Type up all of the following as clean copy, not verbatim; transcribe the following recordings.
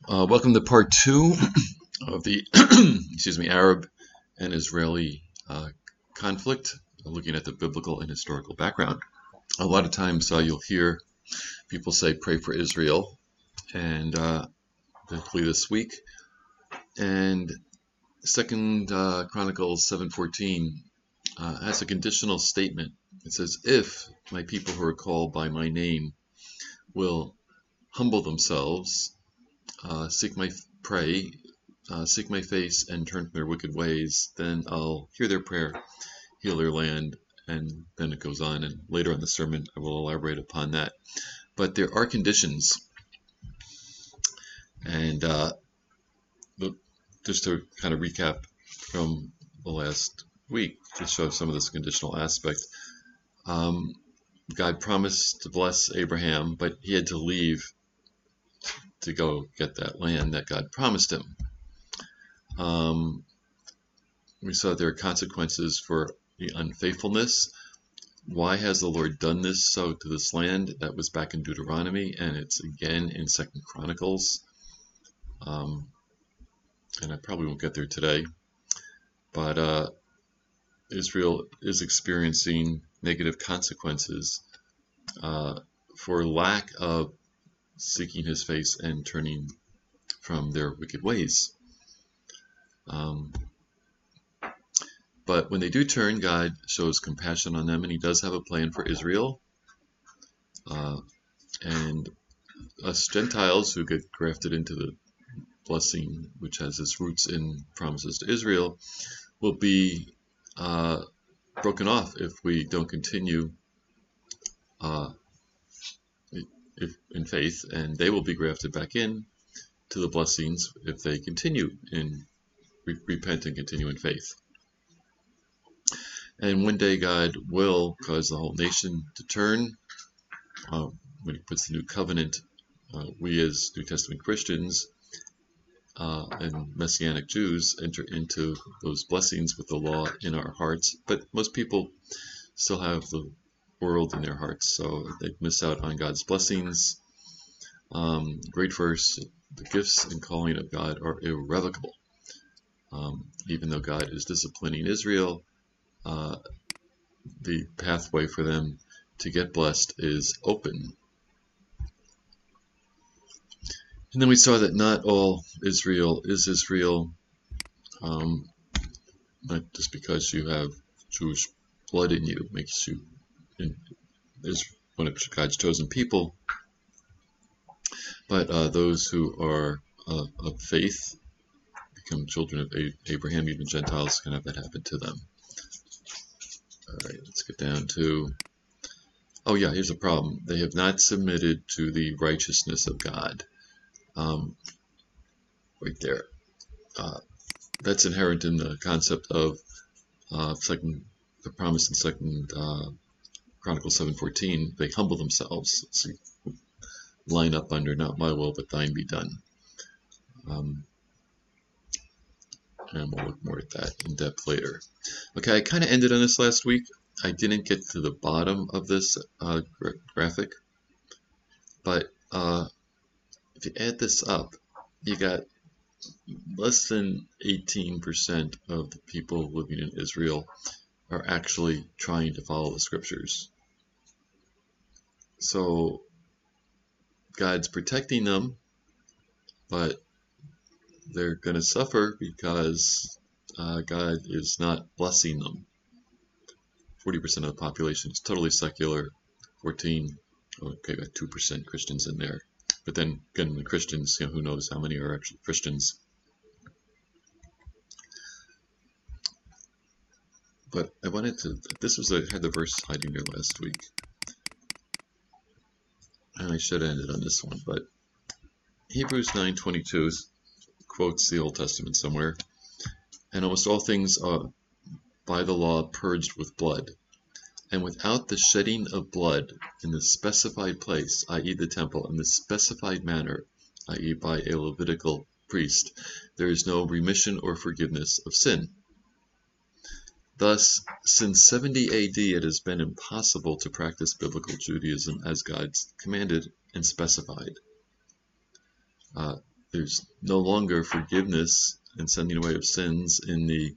Welcome to part two of the Arab and Israeli conflict, looking at the biblical and historical background. A lot of times you'll hear people say, pray for Israel, and particularly this week. And Second Chronicles 7:14 has a conditional statement. It says, if my people who are called by my name will humble themselves, seek my face and turn from their wicked ways, then I'll hear their prayer, heal their land. And then it goes on, and later in the sermon I will elaborate upon that. But there are conditions, and just to kind of recap from the last week to show some of this conditional aspect. God promised to bless Abraham, but he had to leave to go get that land that God promised him. We saw there are consequences for the unfaithfulness. Why has the Lord done this so to this land? That was back in Deuteronomy, and it's again in Second Chronicles. And I probably won't get there today. But Israel is experiencing negative consequences for lack of seeking his face and turning from their wicked ways. But when they do turn, God shows compassion on them, and he does have a plan for Israel. And us Gentiles who get grafted into the blessing, which has its roots in promises to Israel, will be broken off if we don't continue in faith, and they will be grafted back in to the blessings if they continue in repent and continue in faith. And one day God will cause the whole nation to turn. When he puts the new covenant, we as New Testament Christians and Messianic Jews enter into those blessings with the law in our hearts. But most people still have the world in their hearts, so they miss out on God's blessings. Great verse, the gifts and calling of God are irrevocable. Even though God is disciplining Israel, the pathway for them to get blessed is open. And then we saw that not all Israel is Israel, not just because you have Jewish blood in you makes you one of God's chosen people, but those who are of faith become children of Abraham. Even Gentiles can have that happen to them. All right, let's get down to, here's a problem. They have not submitted to the righteousness of God. Right there. That's inherent in the concept of the promise in Second Chronicles 7:14. They humble themselves. Let's line up under not my will but thine be done. And we'll look more at that in depth later. Okay, I kind of ended on this last week. I didn't get to the bottom of this graphic, but if you add this up, you got less than 18% of the people living in Israel are actually trying to follow the scriptures. So God's protecting them, but they're going to suffer because God is not blessing them. 40% of the population is totally secular. got 2% Christians in there. But then again, the Christians, who knows how many are actually Christians. But I wanted to, I had the verse hiding there last week. And I should have ended on this one, but Hebrews 9:22 quotes the Old Testament somewhere. And almost all things are by the law purged with blood. And without the shedding of blood in the specified place, i.e. the temple, in the specified manner, i.e. by a Levitical priest, there is no remission or forgiveness of sin. Thus, since 70 AD, it has been impossible to practice biblical Judaism as God commanded and specified. there's no longer forgiveness and sending away of sins in the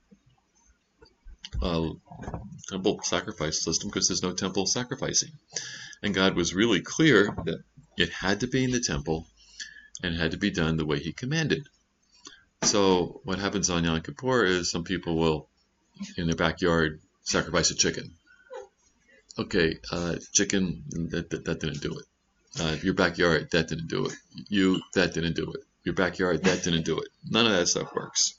temple sacrifice system, because there's no temple sacrificing. And God was really clear that it had to be in the temple and had to be done the way he commanded. So what happens on Yom Kippur is some people will, in their backyard, sacrifice a chicken. Okay, chicken, that didn't do it. Your backyard, that didn't do it. That didn't do it. Your backyard, that didn't do it. None of that stuff works.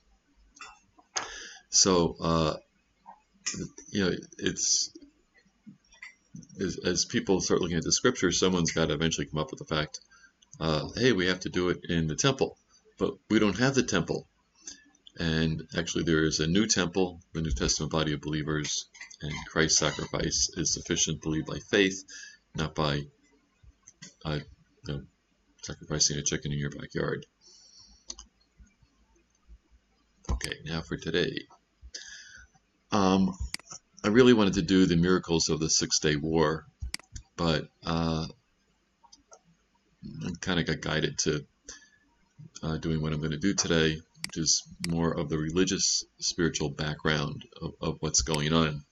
So, it's as people start looking at the scripture, someone's got to eventually come up with the fact, hey, we have to do it in the temple, but we don't have the temple. And actually, there is a new temple, the New Testament body of believers, and Christ's sacrifice is sufficient, believed by faith, not by sacrificing a chicken in your backyard. Okay, now for today. I really wanted to do the miracles of the Six-Day War, but I kind of got guided to doing what I'm going to do today, which is more of the religious, spiritual background of what's going on.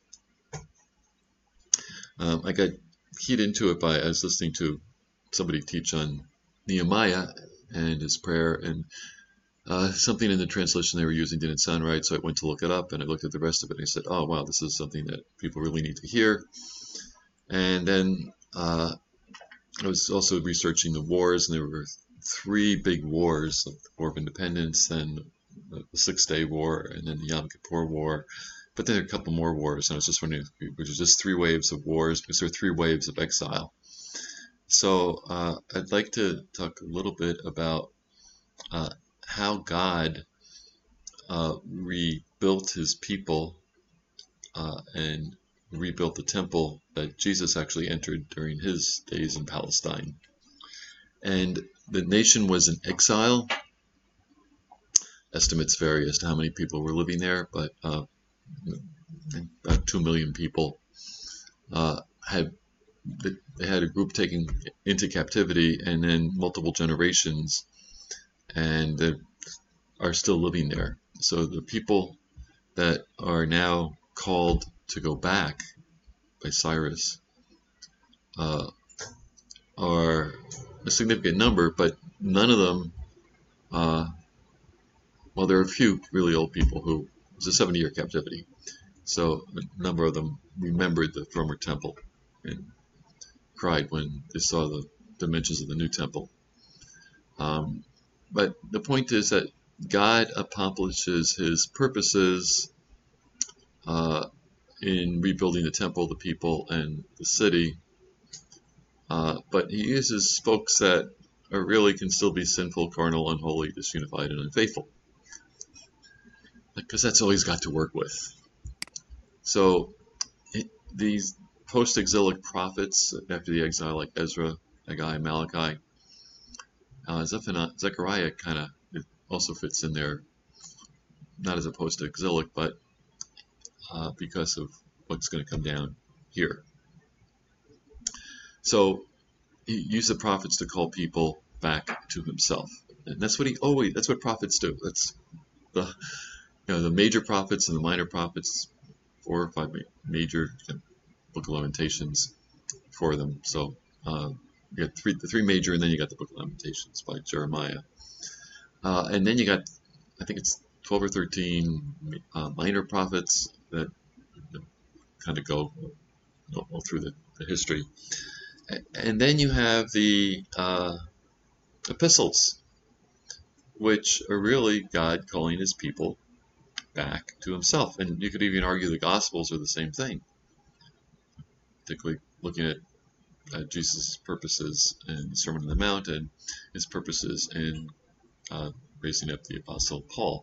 I got keyed into it I was listening to somebody teach on Nehemiah and his prayer, and something in the translation they were using didn't sound right, so I went to look it up, and I looked at the rest of it, and I said, oh, wow, this is something that people really need to hear. And then I was also researching the wars, and there were 3 big wars, like the War of Independence, then the Six-Day War, and then the Yom Kippur War. But then there are a couple more wars, and I was just wondering, which is just 3 waves of wars, because there are 3 waves of exile. So I'd like to talk a little bit about how God rebuilt his people and rebuilt the temple that Jesus actually entered during his days in Palestine. And the nation was in exile. Estimates vary as to how many people were living there, but about 2 million people they had a group taken into captivity, and then multiple generations, and they are still living there. So the people that are now called to go back by Cyrus are a significant number, but none of them, well, there are a few really old people who, it was a 70-year captivity, so a number of them remembered the former temple and cried when they saw the dimensions of the new temple. But the point is that God accomplishes his purposes in rebuilding the temple, the people, and the city, but he uses folks that are really can still be sinful, carnal, unholy, disunified, and unfaithful, because that's all he's got to work with. So these post-exilic prophets after the exile, like Ezra, Haggai, Malachi, Zechariah kind of also fits in there, not as a post-exilic, but because of what's going to come down here. So he used the prophets to call people back to himself, and that's what prophets do. That's the major prophets and the minor prophets, 4 or 5 major Book of Lamentations for them. So you got the 3 major, and then you got the Book of Lamentations by Jeremiah, and then you got, I think it's 12 or 13 minor prophets that kind of go all through the history. And then you have the epistles, which are really God calling his people back to himself. And you could even argue the Gospels are the same thing, particularly looking at Jesus' purposes in the Sermon on the Mount and his purposes in raising up the Apostle Paul.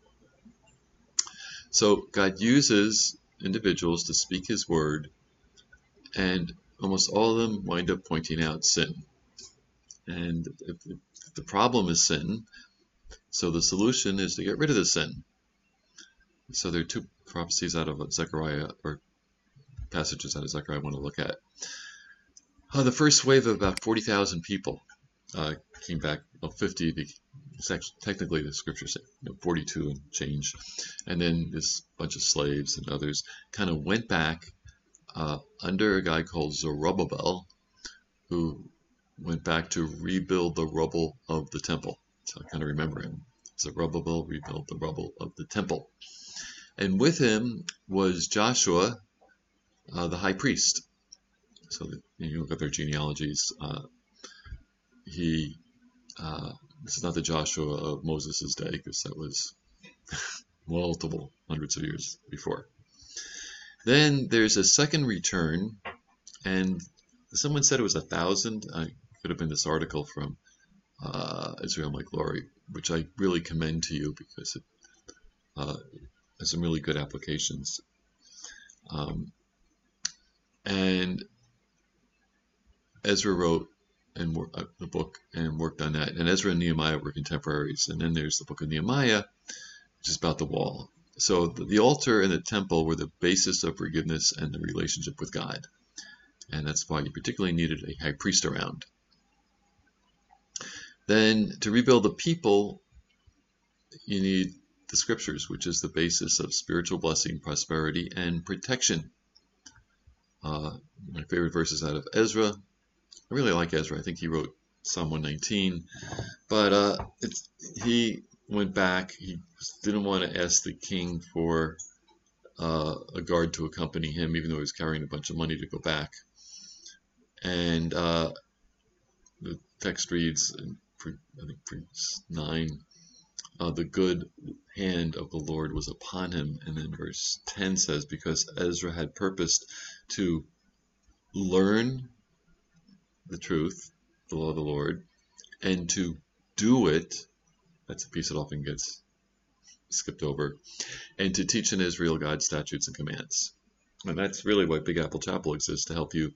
So God uses individuals to speak his word, and almost all of them wind up pointing out sin. And if the problem is sin, so the solution is to get rid of the sin. So there are 2 prophecies out of Zechariah, or passages out of Zechariah I want to look at. The first wave of about 40,000 people came back. Well, 50 it's actually technically the scriptures say 42 and change, and then this bunch of slaves and others kind of went back under a guy called Zerubbabel, who went back to rebuild the rubble of the temple. So I kind of remember him. Zerubbabel rebuilt the rubble of the temple. And with him was Joshua, the high priest. So you look at their genealogies. This is not the Joshua of Moses' day, because that was multiple hundreds of years before. Then there's a second return, and someone said it was 1,000. I could have been this article from Israel My Glory, which I really commend to you because it has some really good applications. And Ezra wrote the book and worked on that. And Ezra and Nehemiah were contemporaries. And then there's the book of Nehemiah, which is about the wall. So the altar and the temple were the basis of forgiveness and the relationship with God. And that's why you particularly needed a high priest around. Then to rebuild the people, you need the scriptures, which is the basis of spiritual blessing, prosperity, and protection. My favorite verses out of Ezra. I really like Ezra. I think he wrote Psalm 119. But he went back. He didn't want to ask the king for a guard to accompany him, even though he was carrying a bunch of money to go back. And the text reads, I think verse 9, the good hand of the Lord was upon him. And then verse 10 says, because Ezra had purposed to learn the truth, the law of the Lord, and to do it, that's a piece that often gets skipped over, and to teach in Israel God's statutes and commands. And that's really what Big Apple Chapel exists, to help you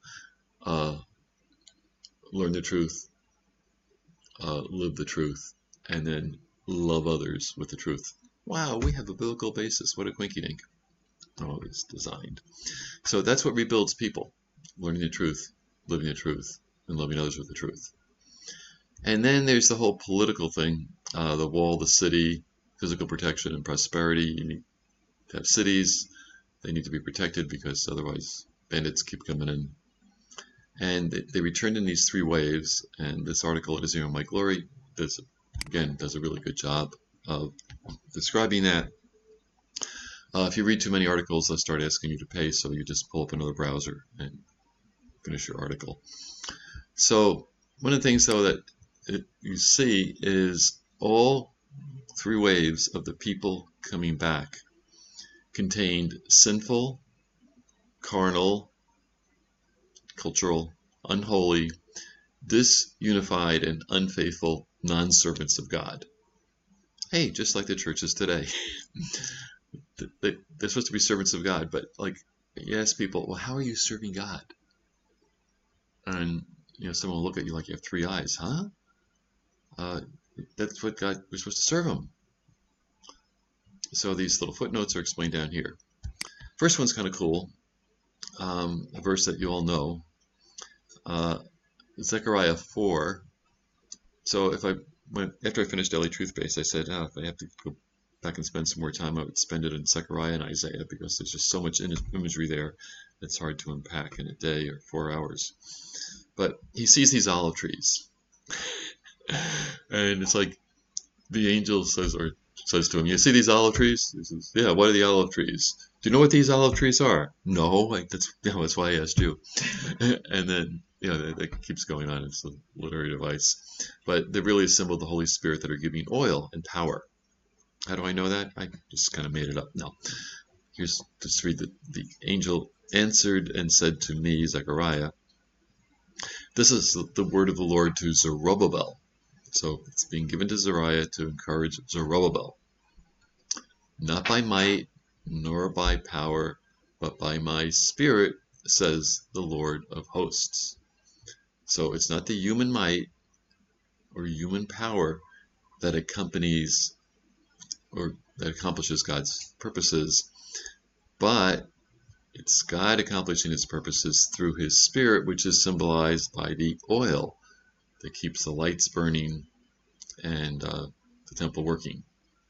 learn the truth, live the truth, and then love others with the truth. Wow, we have a biblical basis. What a quinky dink. Oh, it's designed. So that's what rebuilds people. Learning the truth, living the truth, and loving others with the truth. And then there's the whole political thing, the wall, the city, physical protection and prosperity. You need to have cities. They need to be protected because otherwise bandits keep coming in. And they returned in these 3 waves. And this article at Israel My Glory does a really good job of describing that. If you read too many articles, they'll start asking you to pay, so you just pull up another browser and finish your article. So one of the things, though, that you see is all 3 waves of the people coming back contained sinful, carnal, cultural, unholy, disunified, and unfaithful non-servants of God. Hey, just like the churches today. They're supposed to be servants of God, but like you ask people, well, how are you serving God? And someone will look at you like you have 3 eyes, huh? That's what God, we're supposed to serve Him. So these little footnotes are explained down here. First one's kind of cool. A verse that you all know, Zechariah 4. So after I finished Daily Truth Base, I said, if I have to go back and spend some more time, I would spend it in Zechariah and Isaiah, because there's just so much imagery there that's hard to unpack in a day or 4 hours. But he sees these olive trees, and it's like the angel says to him, you see these olive trees? He says, yeah, what are the olive trees? Do you know what these olive trees are? No, that's why I asked you. And then, that keeps going on. It's a literary device. But they really assemble the Holy Spirit that are giving oil and power. How do I know that? I just kind of made it up. No. Here's, just read the angel answered and said to me, Zechariah, this is the word of the Lord to Zerubbabel. So it's being given to Zechariah to encourage Zerubbabel. Not by might, nor by power, but by my spirit, says the Lord of hosts. So it's not the human might or human power that accompanies or that accomplishes God's purposes, but it's God accomplishing His purposes through His Spirit, which is symbolized by the oil that keeps the lights burning and the temple working.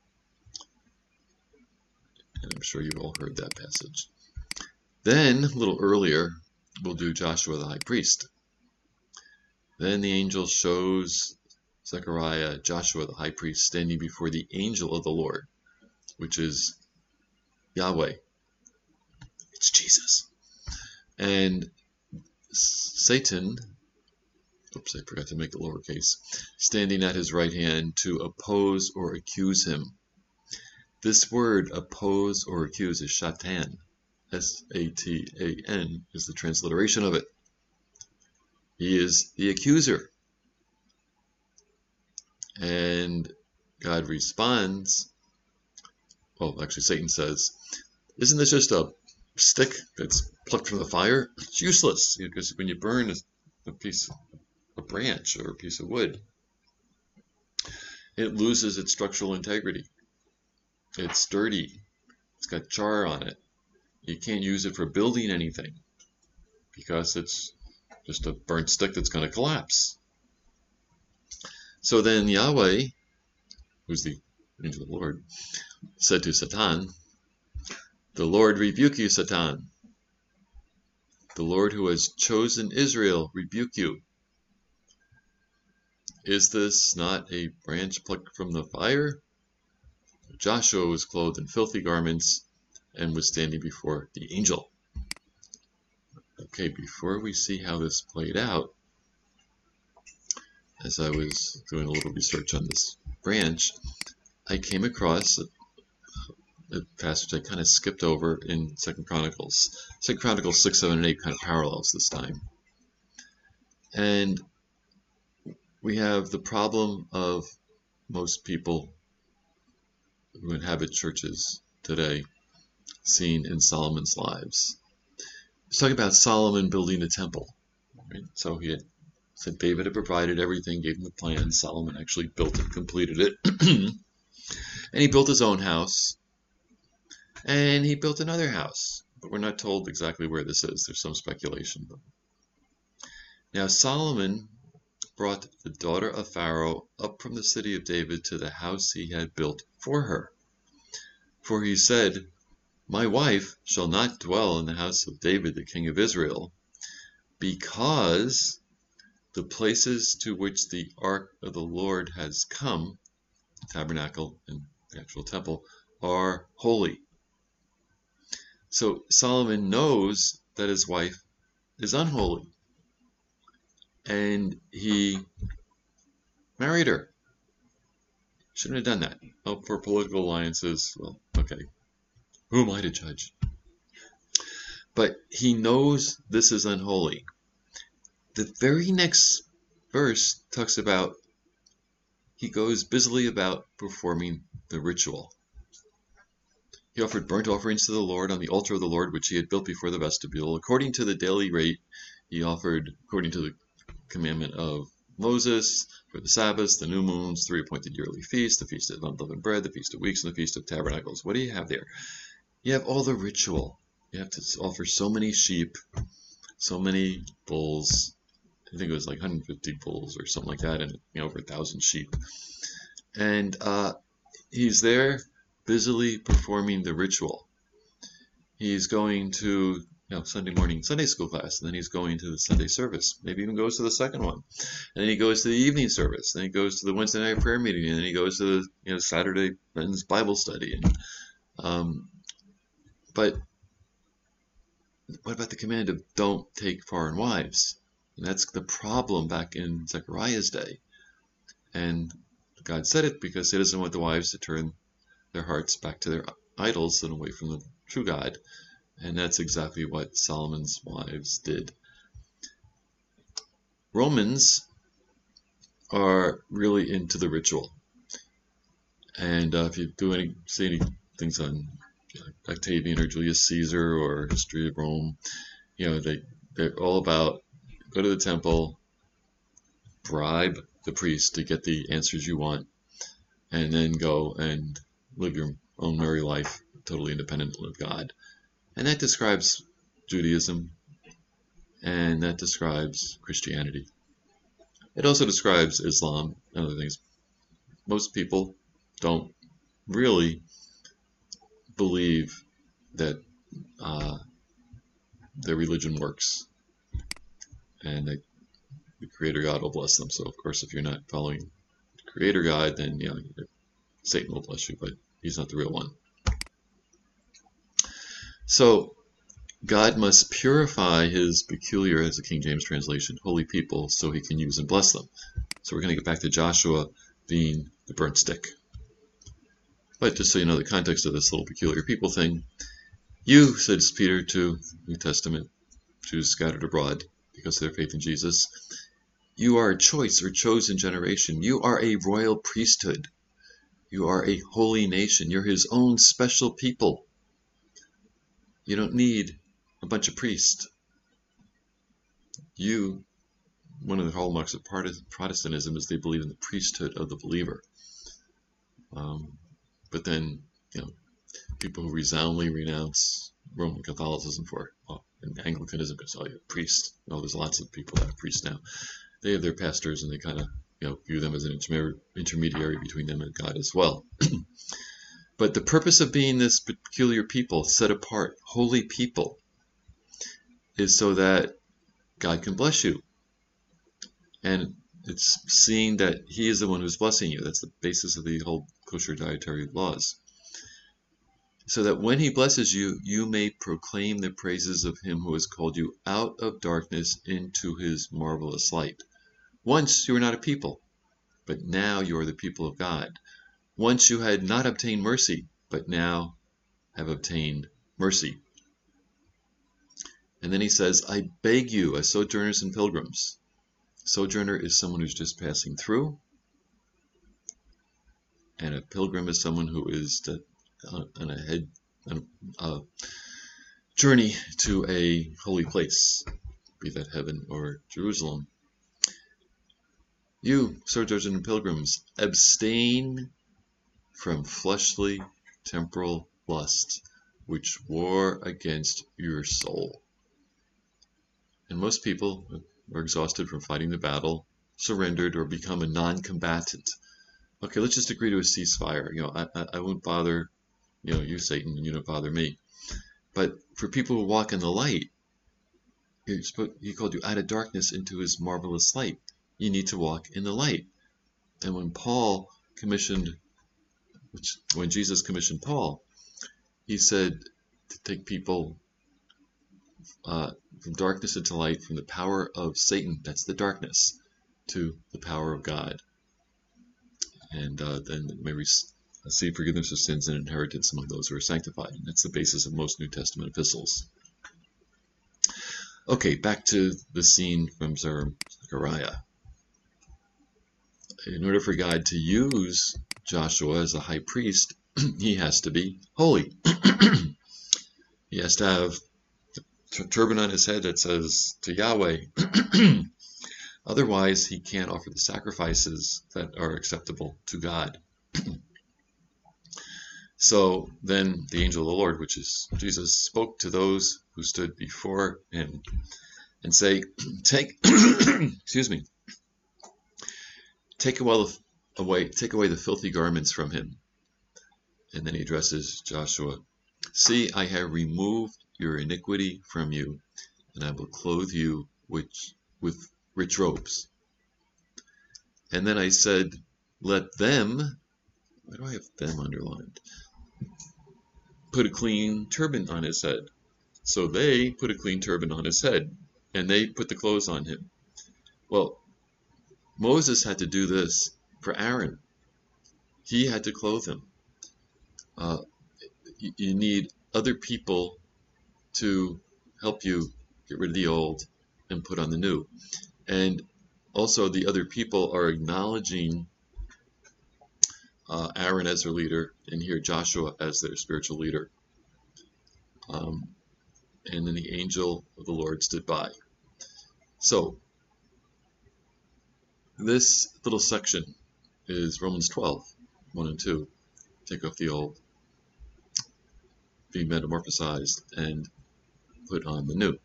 And I'm sure you've all heard that passage. Then, a little earlier, we'll do Joshua the high priest. Then the angel shows Zechariah Joshua the high priest standing before the angel of the Lord, which is Yahweh. It's Jesus. And Satan, oops, I forgot to make it lowercase, standing at his right hand to oppose or accuse him. This word, oppose or accuse, is Satan. S-A-T-A-N is the transliteration of it. He is the accuser. And God responds, well, actually Satan says, isn't this just a stick that's plucked from the fire? It's useless, because when you burn a branch or a piece of wood, it loses its structural integrity. It's dirty. It's got char on it. You can't use it for building anything because it's just a burnt stick that's going to collapse. So then Yahweh, who's the angel of the Lord, said to Satan, "The Lord rebuke you, Satan. The Lord who has chosen Israel rebuke you. Is this not a branch plucked from the fire?" Joshua was clothed in filthy garments and was standing before the angel. Okay, before we see how this played out, as I was doing a little research on this branch, I came across a passage I kind of skipped over in 2 Chronicles. 2 Chronicles 6, 7, and 8 kind of parallels this time. And we have the problem of most people who inhabit churches today seen in Solomon's lives. He's talking about Solomon building the temple. Right? So he had said David had provided everything, gave him the plan. Solomon actually built it, completed it. And he built his own house. And he built another house. But we're not told exactly where this is. There's some speculation. Now Solomon brought the daughter of Pharaoh up from the city of David to the house he had built for her. For he said, "My wife shall not dwell in the house of David the king of Israel, because the places to which the ark of the Lord has come," tabernacle and the actual temple, "are holy." So Solomon knows that his wife is unholy, and he married her. Shouldn't have done that. Oh, for political alliances, well, okay. Who am I to judge? But he knows this is unholy. The very next verse talks about he goes busily about performing the ritual. He offered burnt offerings to the Lord on the altar of the Lord, which he had built before the vestibule. According to the daily rate, he offered, according to the commandment of Moses, for the Sabbaths, the new moons, 3 appointed yearly feasts, the feast of unleavened bread, the feast of weeks, and the feast of tabernacles. What do you have there? You have all the ritual. You have to offer so many sheep, so many bulls. I think it was like 150 bulls or something like that, and over 1,000 sheep. And he's there busily performing the ritual. He's going to Sunday morning Sunday school class, and then he's going to the Sunday service. Maybe even goes to the second one, and then he goes to the evening service. Then he goes to the Wednesday night prayer meeting, and then he goes to the Saturday men's Bible study. And but what about the command of don't take foreign wives? And that's the problem back in Zechariah's day. And God said it because he doesn't want the wives to turn their hearts back to their idols and away from the true God. And that's exactly what Solomon's wives did. Romans are really into the ritual. And if you see any things on Octavian or Julius Caesar or History of Rome, they're all about go to the temple, bribe the priest to get the answers you want, and then go and live your own merry life, totally independent of God. And that describes Judaism, and that describes Christianity. It also describes Islam and other things. Most people don't really believe that their religion works, and that the Creator God will bless them. So, of course, if you're not following the Creator God, then Satan will bless you, but he's not the real one. So, God must purify his peculiar, as the King James translation, holy people, so he can use and bless them. So we're going to get back to Joshua being the burnt stick. But just so you know the context of this little peculiar people thing, you, says Peter to New Testament Jews scattered abroad because of their faith in Jesus, you are a choice or chosen generation. You are a royal priesthood. You are a holy nation. You're his own special people. You don't need a bunch of priests. One of the hallmarks of Protestantism is they believe in the priesthood of the believer. But then, people who resoundingly renounce Roman Catholicism and Anglicanism because, priests. There's lots of people that are priests now. They have their pastors, and they kind of, view them as an intermediary between them and God as well. But the purpose of being this peculiar people, set apart, holy people, is so that God can bless you. And it's seeing that he is the one who's blessing you. That's the basis of the whole kosher dietary laws. So that when he blesses you, you may proclaim the praises of him who has called you out of darkness into his marvelous light. Once you were not a people, but now you are the people of God. Once you had not obtained mercy, but now have obtained mercy. And then he says, I beg you, as sojourners and pilgrims. Sojourner is someone who's just passing through, and a pilgrim is someone who is on a journey to a holy place, be that heaven or Jerusalem. You, sojourners and pilgrims, abstain from fleshly, temporal lusts, which war against your soul. And most people are exhausted from fighting the battle, surrendered, or become a non-combatant. Okay, let's just agree to a ceasefire. I won't bother, you, Satan, and you don't bother me. But for people who walk in the light, he called you out of darkness into his marvelous light. You need to walk in the light. And when Jesus commissioned Paul, he said to take people from darkness into light, from the power of Satan, that's the darkness, to the power of God. And then may receive forgiveness of sins and inheritance among those who are sanctified. And that's the basis of most New Testament epistles. Okay, back to the scene from Zechariah. In order for God to use Joshua as a high priest, he has to be holy. He has to have a turban on his head that says to Yahweh. Otherwise, he can't offer the sacrifices that are acceptable to God. So then the angel of the Lord, which is Jesus, spoke to those who stood before him and say, take away the filthy garments from him. And then he addresses Joshua. See, I have removed your iniquity from you, and I will clothe you with rich robes. And then I said, let them, why do I have them underlined? Put a clean turban on his head. So they put a clean turban on his head, and they put the clothes on him. Well, Moses had to do this for Aaron. He had to clothe him. You need other people to help you get rid of the old and put on the new. And also the other people are acknowledging Aaron as their leader, and here Joshua as their spiritual leader. And then the angel of the Lord stood by. So this little section is Romans 12, 1 and 2. Take off the old, be metamorphosized, and put on the new.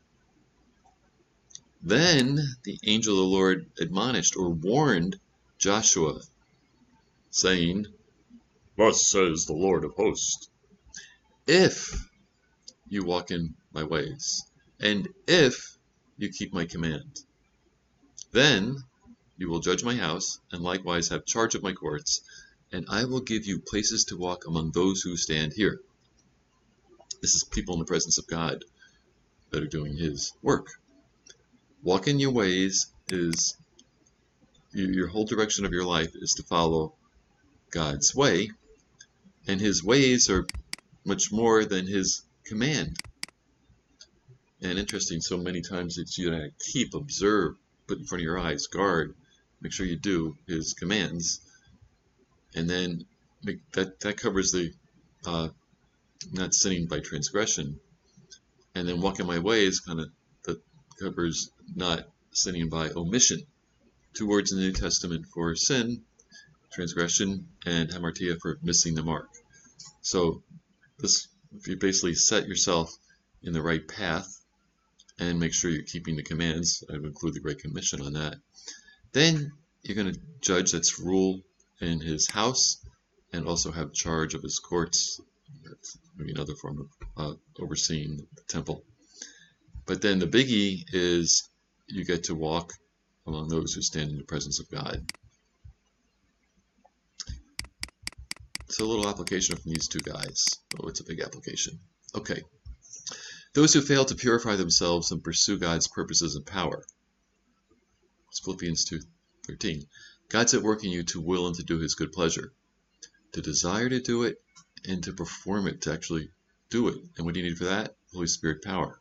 Then the angel of the Lord admonished or warned Joshua, saying, Thus says the Lord of hosts. If you walk in my ways, and if you keep my command, then you will judge my house, and likewise have charge of my courts, and I will give you places to walk among those who stand here. This is people in the presence of God that are doing his work. Walk in your ways is your whole direction of your life is to follow God's way, and his ways are much more than his command. And interesting, so many times it's you to keep, observe, put in front of your eyes, guard, make sure you do his commands, and then that covers the not sinning by transgression, and then walking my ways that covers not sinning by omission. 2 words in the New Testament for sin, transgression, and hamartia for missing the mark. So if you basically set yourself in the right path and make sure you're keeping the commands, I would include the Great Commission on that, then you're going to judge, that's rule in his house, and also have charge of his courts. That's maybe another form of overseeing the temple. But then the biggie is you get to walk among those who stand in the presence of God. So a little application from these two guys. Oh, it's a big application. Okay. Those who fail to purify themselves and pursue God's purposes and power. It's Philippians 2:13. God's at work in you to will and to do his good pleasure, to desire to do it, and to perform it, to actually do it. And what do you need for that? Holy Spirit power.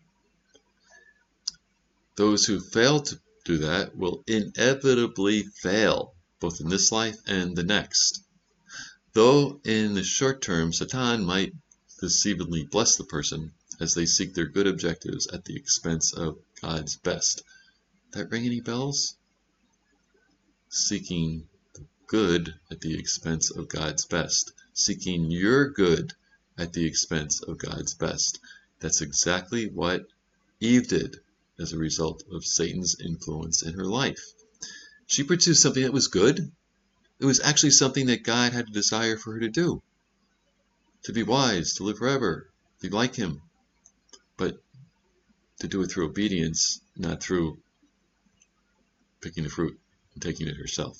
Those who fail to do that will inevitably fail, both in this life and the next. Though in the short term, Satan might deceivingly bless the person as they seek their good objectives at the expense of God's best. That ring any bells? Seeking the good at the expense of God's best. Seeking your good at the expense of God's best. That's exactly what Eve did as a result of Satan's influence in her life. She pursued something that was good. It was actually something that God had a desire for her to do. To be wise, to live forever, to be like him. But to do it through obedience, not through picking the fruit and taking it herself.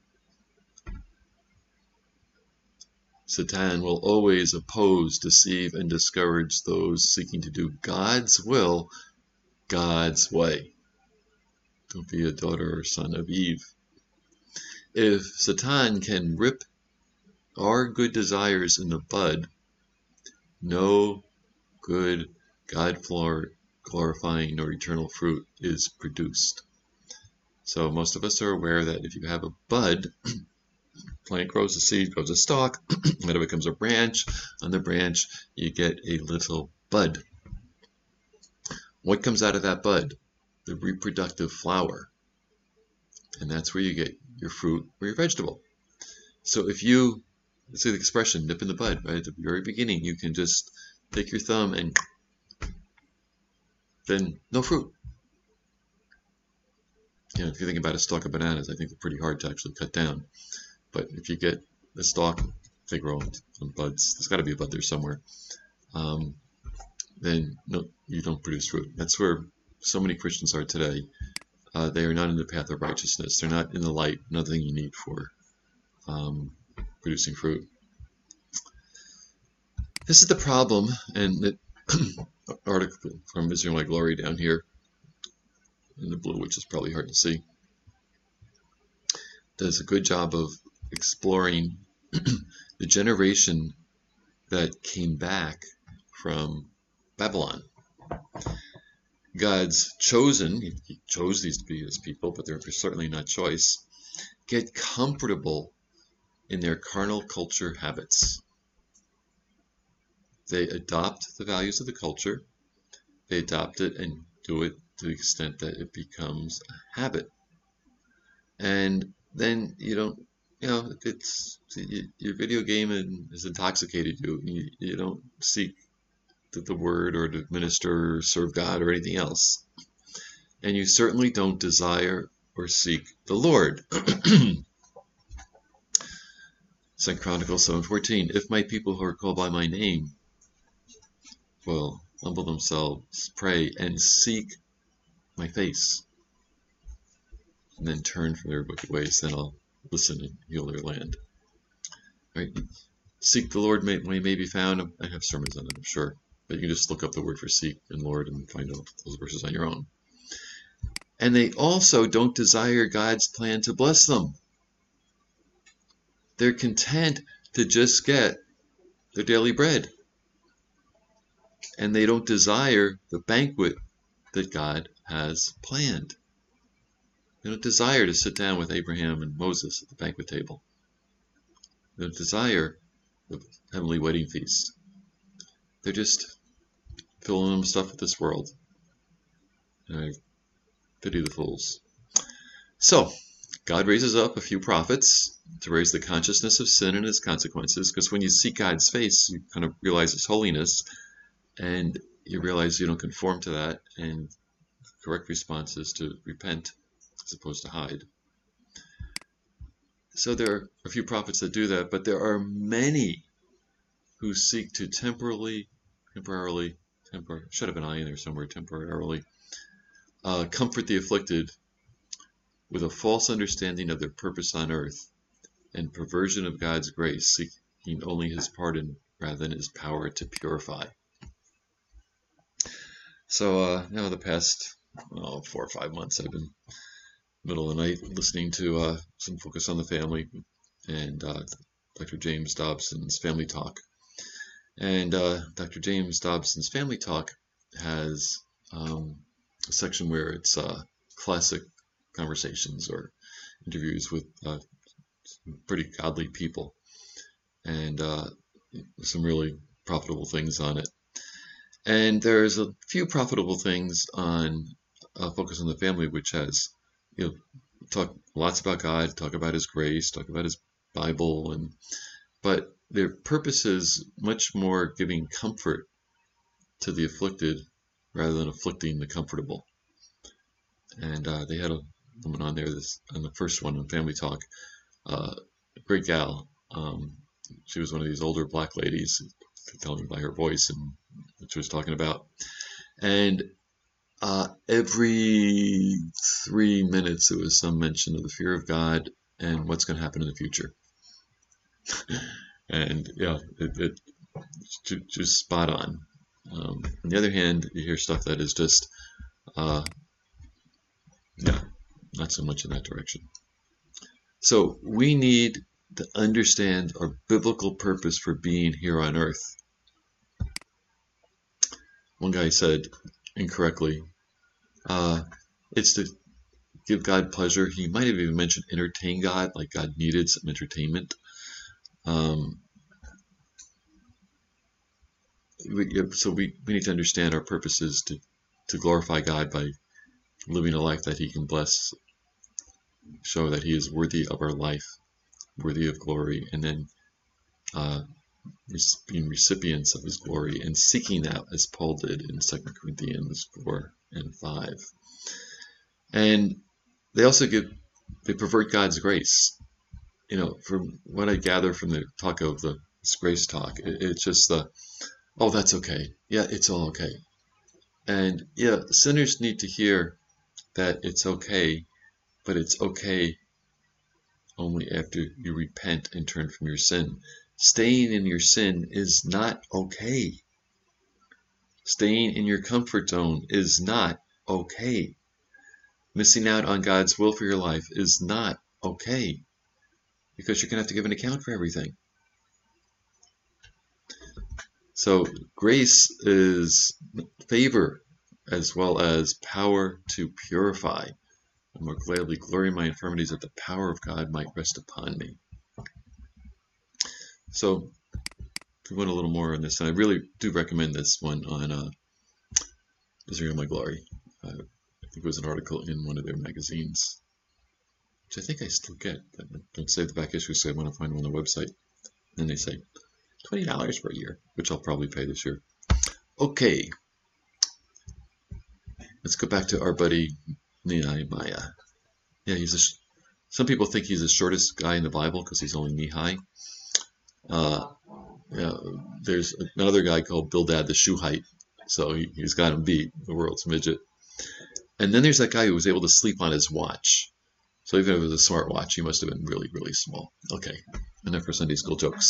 Satan will always oppose, deceive, and discourage those seeking to do God's will, God's way. Don't be a daughter or son of Eve. If Satan can rip our good desires in the bud, no good, God-glorifying nor eternal fruit is produced. So most of us are aware that if you have a bud, plant grows a seed, grows a stalk, then it becomes a branch. On the branch, you get a little bud. What comes out of that bud? The reproductive flower. And that's where you get your fruit or your vegetable. So if you, let's say the expression, nip in the bud, right at the very beginning, you can just take your thumb and then no fruit. You know, if you think about a stalk of bananas, I think they're pretty hard to actually cut down. But if you get the stalk, they grow on buds. There's got to be a bud there somewhere. Then no, you don't produce fruit. That's where so many Christians are today. They are not in the path of righteousness. They're not in the light. Nothing you need for producing fruit. This is the problem, and the article from Israelite Glory down here in the blue, which is probably hard to see, does a good job of exploring the generation that came back from Babylon. God's chosen, he chose these to be his people, but they're certainly not choice, get comfortable in their carnal culture habits. They adopt the values of the culture, they adopt it and do it to the extent that it becomes a habit. And then it's your video game has intoxicated you. You don't seek the word or to minister or serve God or anything else. And you certainly don't desire or seek the Lord. 2 Chronicles 7:14, if my people who are called by my name will humble themselves, pray, and seek my face, and then turn from their wicked ways, then I'll listen and heal their land. Right? Seek the Lord when he may be found. I have sermons on it, I'm sure. But you can just look up the word for seek and Lord and find out those verses on your own. And they also don't desire God's plan to bless them. They're content to just get their daily bread. And they don't desire the banquet that God has planned. They don't desire to sit down with Abraham and Moses at the banquet table. They don't desire the heavenly wedding feast. They're just filling them stuff with this world. And I pity the fools. So, God raises up a few prophets to raise the consciousness of sin and its consequences, because when you seek God's face, you kind of realize His holiness, and you realize you don't conform to that, and the correct response is to repent as opposed to hide. So there are a few prophets that do that, but there are many who seek to temporarily, should have an I in there somewhere, temporarily, comfort the afflicted with a false understanding of their purpose on earth and perversion of God's grace, seeking only His pardon rather than His power to purify. So now the past 4 or 5 months, I've been middle of the night listening to some Focus on the Family and Dr. James Dobson's Family Talk. And Dr. James Dobson's Family Talk has a section where it's classic conversations or interviews with pretty godly people, and some really profitable things on it. And there's a few profitable things on Focus on the Family, which has, talk lots about God, talk about His grace, talk about His Bible, but their purpose is much more giving comfort to the afflicted rather than afflicting the comfortable. And they had a woman on there on the first one on Family Talk, a great gal. She was one of these older black ladies, telling by her voice and what she was talking about. And every 3 minutes there was some mention of the fear of God and what's going to happen in the future. And yeah, it's just spot on. On the other hand, you hear stuff that is just, not so much in that direction. So we need to understand our biblical purpose for being here on earth. One guy said incorrectly, it's to give God pleasure. He might have even mentioned entertain God, like God needed some entertainment. So we need to understand our purpose is to glorify God by living a life that He can bless, show that He is worthy of our life, worthy of glory, and then being recipients of His glory and seeking that, as Paul did in 2 Corinthians 4 and 5. And they also pervert God's grace. From what I gather from the talk of the grace talk, it's just oh, that's okay. Yeah, it's all okay. And yeah, sinners need to hear that it's okay, but it's okay only after you repent and turn from your sin. Staying in your sin is not okay. Staying in your comfort zone is not okay. Missing out on God's will for your life is not okay, because you're going to have to give an account for everything. So grace is favor as well as power to purify. I more gladly glory in my infirmities, that the power of God might rest upon me. So if you want a little more on this, and I really do recommend this one on Israel My Glory. I think it was an article in one of their magazines, which I think I still get. But don't save the back issue, so I want to find one on the website. And they say $20 for a year, which I'll probably pay this year. Okay, let's go back to our buddy Nehemiah. Yeah, some people think he's the shortest guy in the Bible because he's only knee high. Uh, there's another guy called Bildad the Shuhite, so he's got him beat, the world's midget. And then there's that guy who was able to sleep on his watch. So even if it was a smart watch, he must have been really, really small. Okay, enough for Sunday school jokes.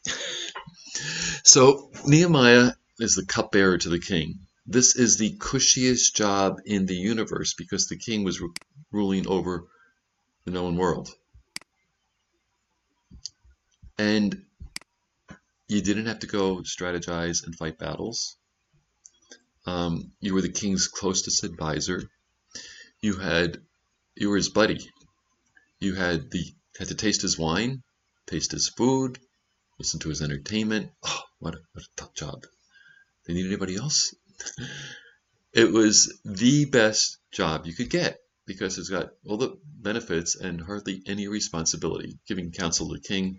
So Nehemiah is the cupbearer to the king. This is the cushiest job in the universe because the king was ruling over the known world. And you didn't have to go strategize and fight battles. You were the king's closest advisor. You were his buddy. You had to taste his wine, taste his food, listen to his entertainment. Oh, what a tough job. They need anybody else? It was the best job you could get because it's got all the benefits and hardly any responsibility. Giving counsel to the king.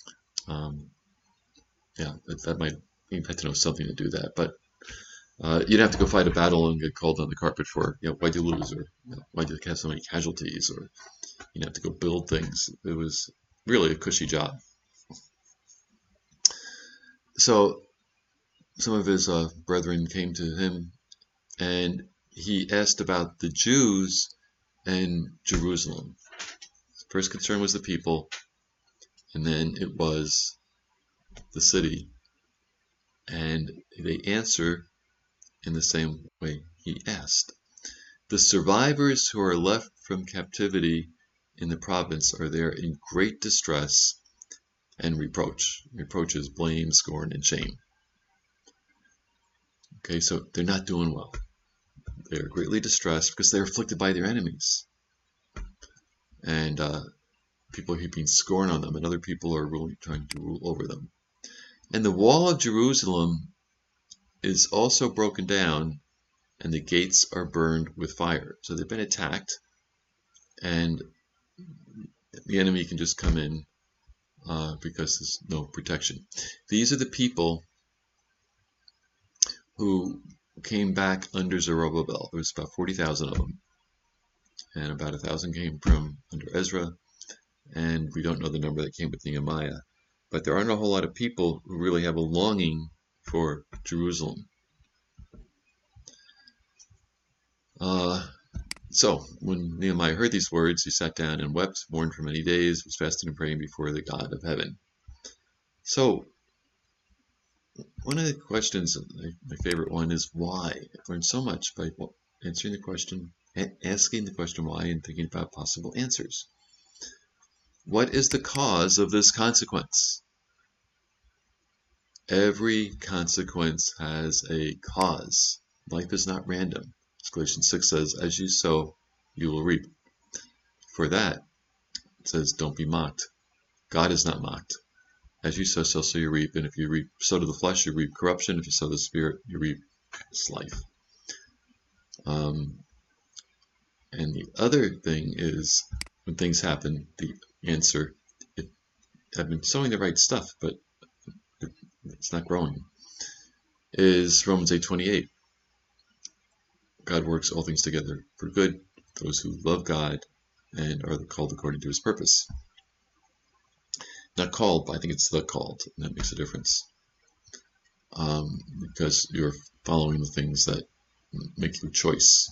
That might, you had to know something to do that, but you'd have to go fight a battle and get called on the carpet for, why'd you lose, or why'd you have so many casualties, or you'd have to go build things. It was really a cushy job. So some of his brethren came to him, and he asked about the Jews and Jerusalem. His first concern was the people, and then it was the city. And they answer in the same way he asked. The survivors who are left from captivity in the province are there in great distress and reproach. Reproach is blame, scorn, and shame. Okay, so they're not doing well. They're greatly distressed because they're afflicted by their enemies. And people are heaping scorn on them, and other people are trying to rule over them. And the wall of Jerusalem is also broken down, and the gates are burned with fire. So they've been attacked, and the enemy can just come in because there's no protection. These are the people who came back under Zerubbabel. There was about 40,000 of them, and about 1,000 came from under Ezra, and we don't know the number that came with Nehemiah. But there aren't a whole lot of people who really have a longing for Jerusalem. So when Nehemiah heard these words, he sat down and wept, mourned for many days, was fasting and praying before the God of heaven. So one of the questions, my favorite one, is why? I've learned so much by answering the question, asking the question why, and thinking about possible answers. What is the cause of this consequence? Every consequence has a cause. Life is not random. As Galatians 6 says, as you sow, you will reap. For that, it says, don't be mocked. God is not mocked. As you sow, so you reap. And if you sow to the flesh, you reap corruption. If you sow to the spirit, you reap this life. And the other thing is, when things happen, the answer, I've been sowing the right stuff, but it's not growing, is Romans 8:28. God works all things together for good, those who love God and are called according to his purpose. Not called, but I think it's the called, and that makes a difference. Because you're following the things that make you a choice.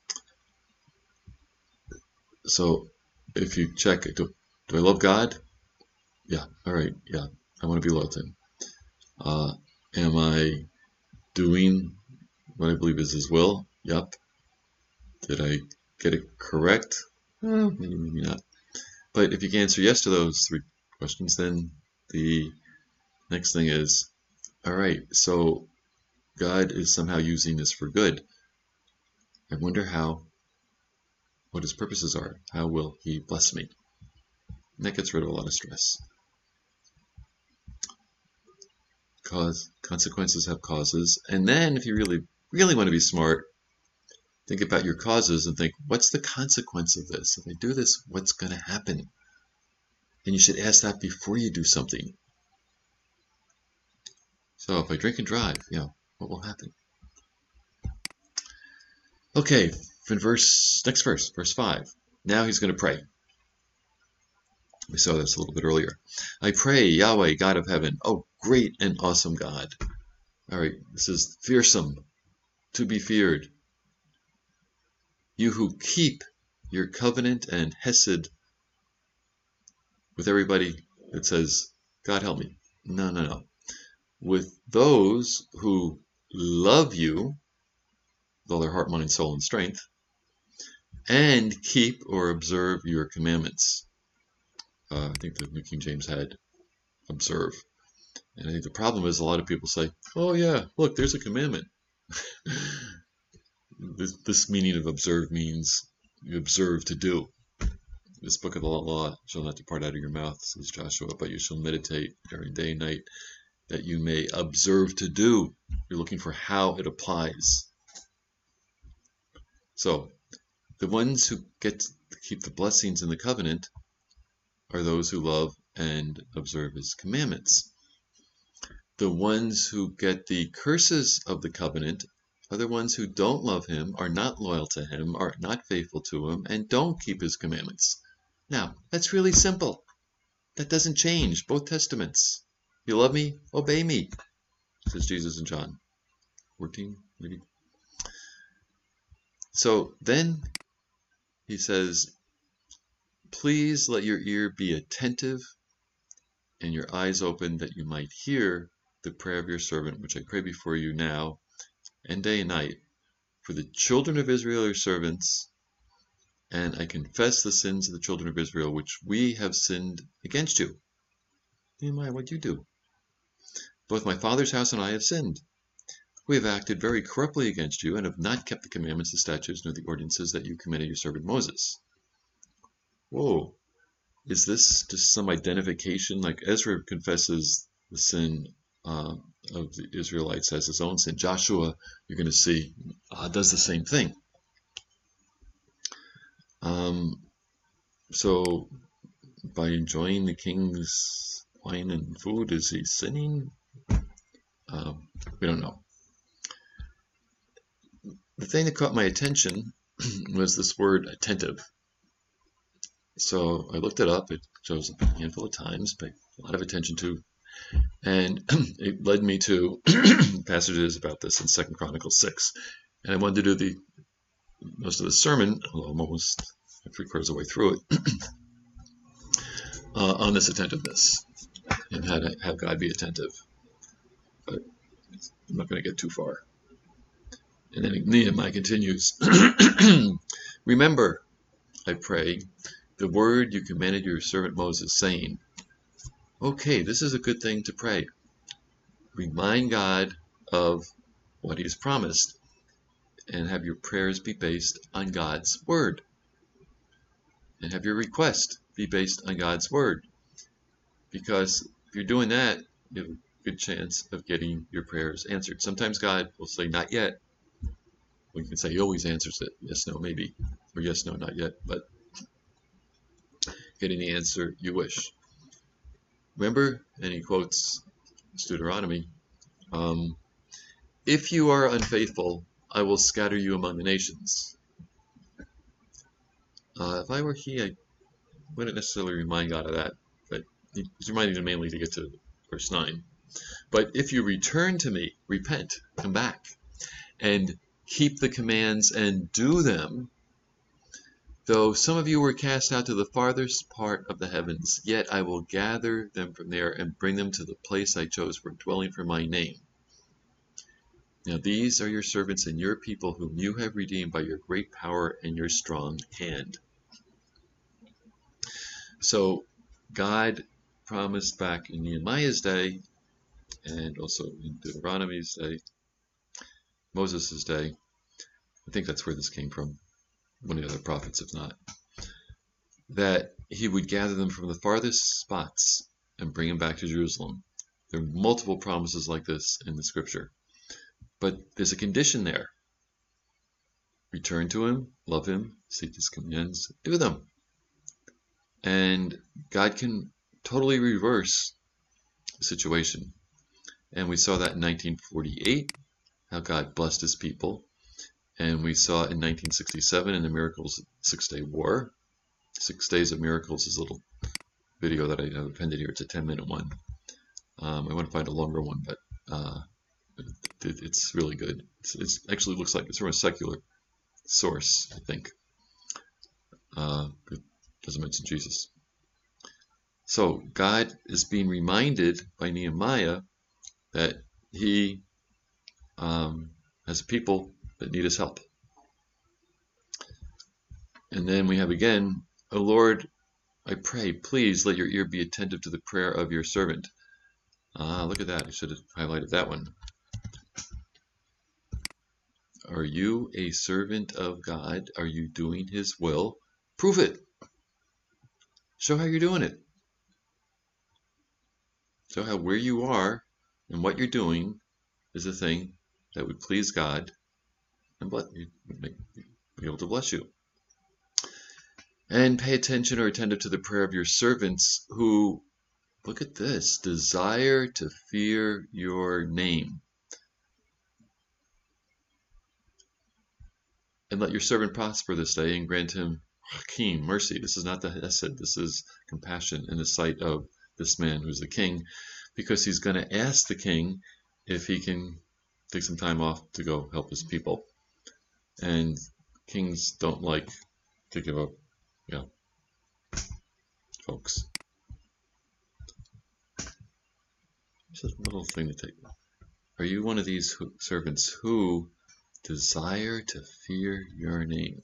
So if you check, do I love God? Yeah, all right, yeah, I want to be loyal to him. Am I doing what I believe is his will? Yep. Did I get it correct? Maybe, maybe not. But if you can answer yes to those three questions, then the next thing is, all right, so God is somehow using this for good. I wonder what his purposes are. How will he bless me? And that gets rid of a lot of stress. Consequences have causes. And then if you really, really want to be smart, think about your causes and think, what's the consequence of this? If I do this, what's going to happen? And you should ask that before you do something. So if I drink and drive, what will happen? Okay, next verse, verse 5. Now he's going to pray. We saw this a little bit earlier. I pray, Yahweh, God of heaven, oh great and awesome God. All right, this is fearsome, to be feared. You who keep your covenant and hesed with everybody that says, God help me. No, no, no. With those who love you, with all their heart, mind, soul, and strength, and keep or observe your commandments. I think the New King James had observe. And I think the problem is a lot of people say, oh yeah, look, there's a commandment. This meaning of observe means you observe to do. This book of the law shall not depart out of your mouth, says Joshua, but you shall meditate during day and night, that you may observe to do. You're looking for how it applies. So, the ones who get to keep the blessings in the covenant are those who love and observe his commandments. The ones who get the curses of the covenant are the ones who don't love him, are not loyal to him, are not faithful to him, and don't keep his commandments. Now, that's really simple. That doesn't change. Both testaments. You love me? Obey me, says Jesus in John 14, maybe. So then he says, please let your ear be attentive and your eyes open, that you might hear the prayer of your servant, which I pray before you now and day and night. For the children of Israel are servants, and I confess the sins of the children of Israel, which we have sinned against you. Nehemiah, what'd you do? Both my father's house and I have sinned. We have acted very corruptly against you, and have not kept the commandments, the statutes, nor the ordinances that you commanded your servant Moses. Whoa. Is this just some identification? Like Ezra confesses the sin of the Israelites as his own sin. Joshua, you're going to see, does the same thing. So by enjoying the king's wine and food, is he sinning? We don't know. The thing that caught my attention was this word attentive. So I looked it up. It shows up a handful of times, paid a lot of attention to, and it led me to passages about this in 2 Chronicles 6. And I wanted to do most of the sermon, although I'm almost 3/4 of the way through it, on this attentiveness and how to have God be attentive. But I'm not going to get too far. And then Nehemiah continues, remember, I pray, the word you commanded your servant Moses, saying, okay, this is a good thing to pray. Remind God of what he has promised, and have your prayers be based on God's word. And have your request be based on God's word. Because if you're doing that, you have a good chance of getting your prayers answered. Sometimes God will say, not yet. We can say he always answers it. Yes, no, maybe. Or yes, no, not yet. But getting the answer you wish. Remember, and he quotes Deuteronomy, if you are unfaithful, I will scatter you among the nations. If I were he, I wouldn't necessarily remind God of that, but he's reminding him mainly to get to verse 9. But if you return to me, repent, come back, and keep the commands and do them, though some of you were cast out to the farthest part of the heavens, yet I will gather them from there and bring them to the place I chose for dwelling for my name. Now these are your servants and your people, whom you have redeemed by your great power and your strong hand. So God promised back in Nehemiah's day, and also in Deuteronomy's day, Moses' day, I think that's where this came from, one of the other prophets if not, that he would gather them from the farthest spots and bring them back to Jerusalem. There are multiple promises like this in the scripture. But there's a condition there. Return to him, love him, seek his commands, do them. And God can totally reverse the situation. And we saw that in 1948, how God blessed his people. And we saw in 1967 in the Miracles 6-Day War. 6 days of miracles is a little video that I have appended here. It's a 10-minute one. I want to find a longer one, but it's really good. It actually looks like it's from a secular source, I think. It doesn't mention Jesus. So God is being reminded by Nehemiah that he has people that need his help. And then we have again, O Lord, I pray, please let your ear be attentive to the prayer of your servant. Look at that. I should have highlighted that one. Are you a servant of God? Are you doing his will? Prove it. Show how you're doing it. Show how where you are and what you're doing is a thing that would please God and be able to bless you. And pay attention or attentive to the prayer of your servants who, look at this, desire to fear your name. And let your servant prosper this day and grant him Hakim, mercy. This is not the Hesed, this is compassion in the sight of this man who's the king, because he's going to ask the king if he can take some time off to go help his people. And kings don't like to give up, folks. Just a little thing to take. Are you one of these servants who desire to fear your name?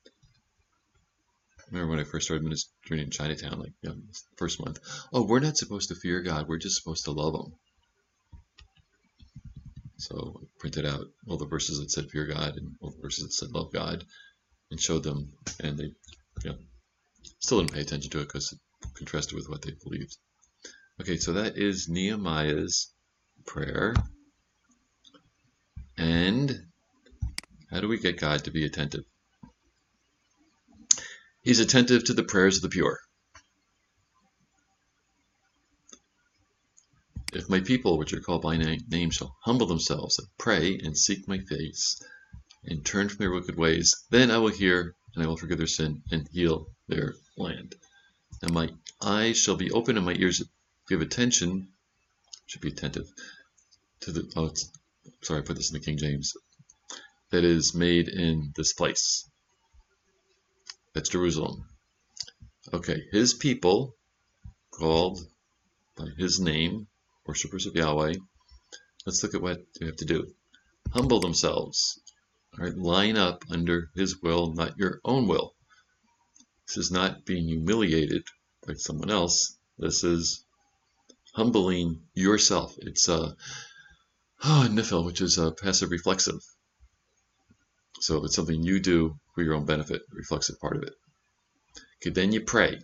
I remember when I first started ministering in Chinatown, first month. Oh, we're not supposed to fear God. We're just supposed to love him. So I printed out all the verses that said fear God and all the verses that said love God and showed them. And they still didn't pay attention to it because it contrasted with what they believed. Okay, so that is Nehemiah's prayer. And how do we get God to be attentive? He's attentive to the prayers of the pure. If my people, which are called by name, shall humble themselves and pray and seek my face and turn from their wicked ways, then I will hear and I will forgive their sin and heal their land. And my eyes shall be open and my ears give attention, should be attentive to the, I put this in the King James, that is made in this place. That's Jerusalem. Okay, his people, called by his name, worshippers of Yahweh. Let's look at what they have to do. Humble themselves. All right, line up under his will, not your own will. This is not being humiliated by someone else. This is humbling yourself. It's nifil, which is a passive reflexive. So it's something you do for your own benefit, the reflexive part of it. Okay, then you pray.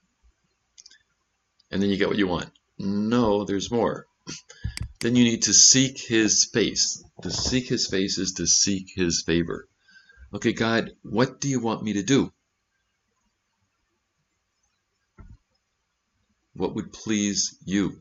And then you get what you want. No, there's more. Then you need to seek his face. To seek his face is to seek his favor. Okay, God, what do you want me to do? What would please you?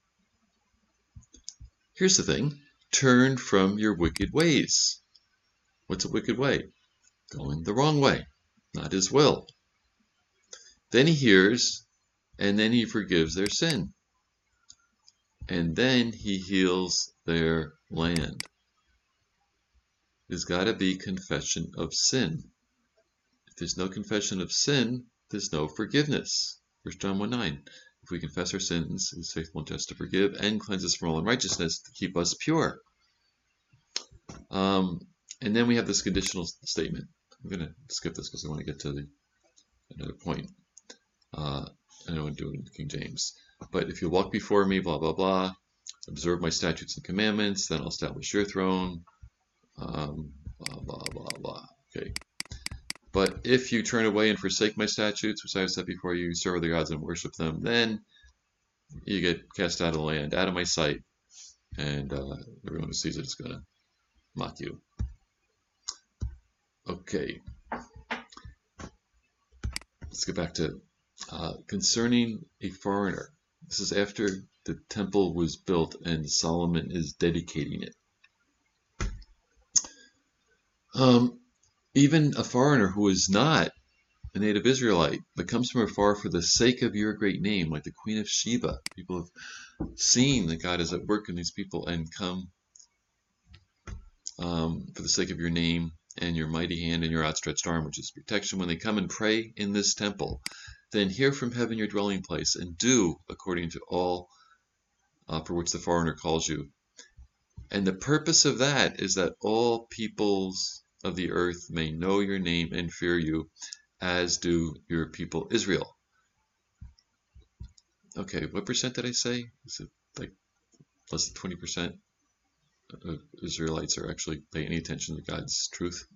Here's the thing. Turn from your wicked ways. What's a wicked way? Going the wrong way, not his will. Then he hears, and then he forgives their sin. And then he heals their land. There's got to be confession of sin. If there's no confession of sin, there's no forgiveness. 1 John 1:9. If we confess our sins, he is faithful and just to forgive and cleanse us from all unrighteousness to keep us pure. And then we have this conditional statement. I'm going to skip this because I want to get to another point. I don't want to do it in King James. But if you walk before me, blah, blah, blah, observe my statutes and commandments, then I'll establish your throne, blah, blah, blah, blah. Okay. But if you turn away and forsake my statutes, which I have set before you, serve other gods and worship them, then you get cast out of the land, out of my sight, and everyone who sees it is going to mock you. Okay. Let's get back to concerning a foreigner. This is after the temple was built and Solomon is dedicating it. Even a foreigner who is not a native Israelite, but comes from afar for the sake of your great name, like the Queen of Sheba. People have seen that God is at work in these people and come for the sake of your name and your mighty hand and your outstretched arm, which is protection. When they come and pray in this temple, then hear from heaven your dwelling place, and do according to all for which the foreigner calls you. And the purpose of that is that all peoples of the earth may know your name and fear you, as do your people Israel. Okay, what percent did I say? Is it like less than 20% of Israelites are actually paying any attention to God's truth?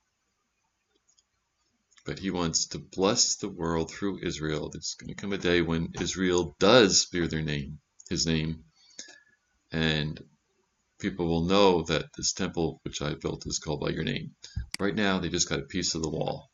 But he wants to bless the world through Israel. There's going to come a day when Israel does fear their name, his name, and people will know that this temple which I built is called by your name. Right now, they just got a piece of the wall.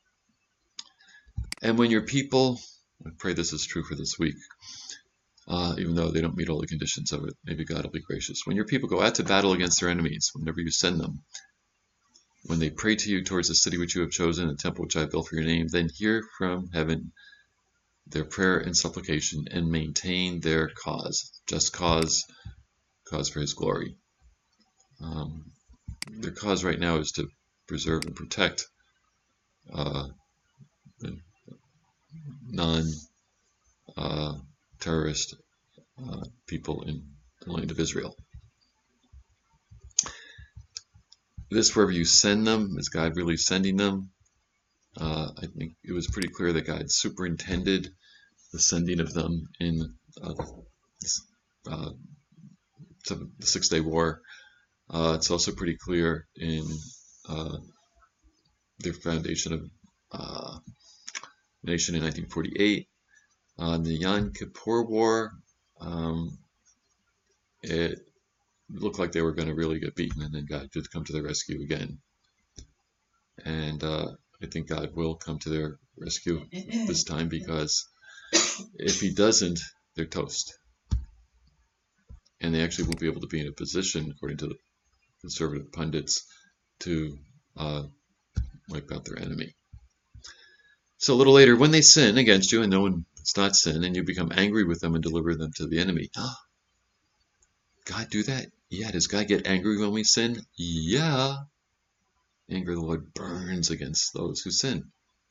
And when your people, I pray this is true for this week, even though they don't meet all the conditions of it, maybe God will be gracious. When your people go out to battle against their enemies, whenever you send them, when they pray to you towards the city which you have chosen, the temple which I have built for your name, then hear from heaven their prayer and supplication, and maintain their cause, just cause for his glory. Their cause right now is to preserve and protect non-terrorist people in the land of Israel. This, wherever you send them, is God really sending them? I think it was pretty clear that God superintended the sending of them in the Six-Day War. It's also pretty clear in their foundation of nation in 1948. The Yom Kippur War, it looked like they were going to really get beaten, and then God did come to their rescue again. And I think God will come to their rescue this time, because if he doesn't, they're toast. And they actually won't be able to be in a position, according to the conservative pundits, to wipe out their enemy. So a little later, when they sin against you and no one it's not sin, and you become angry with them and deliver them to the enemy. God do that? Yeah. Does God get angry when we sin? Yeah. The anger of the Lord burns against those who sin.